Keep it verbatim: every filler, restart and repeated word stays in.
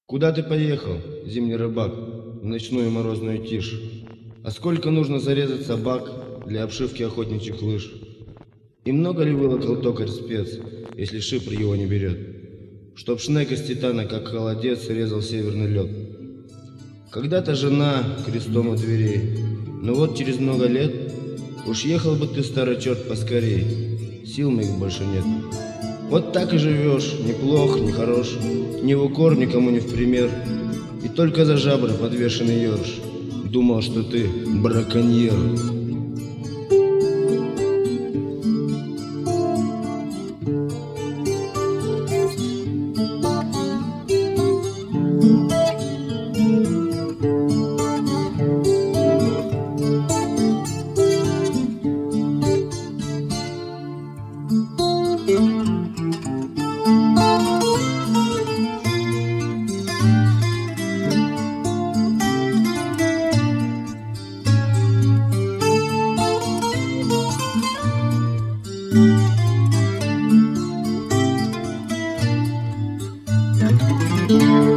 Куда ты поехал, зимний рыбак, в ночную морозную тишь? А сколько нужно зарезать собак для обшивки охотничьих лыж? И много ли вылокал токарь спец, если шипр его не берет? Чтоб шнек из титана, как холодец, резал северный лед. Когда-то жена крестом у дверей, но вот через много лет уж ехал бы ты, старый черт, поскорей, сил моих больше нет. Вот так и живешь, ни плох, ни хорош, ни в укор, никому не в пример. И только за жабры подвешенный ерш думал, что ты браконьер. Thank you.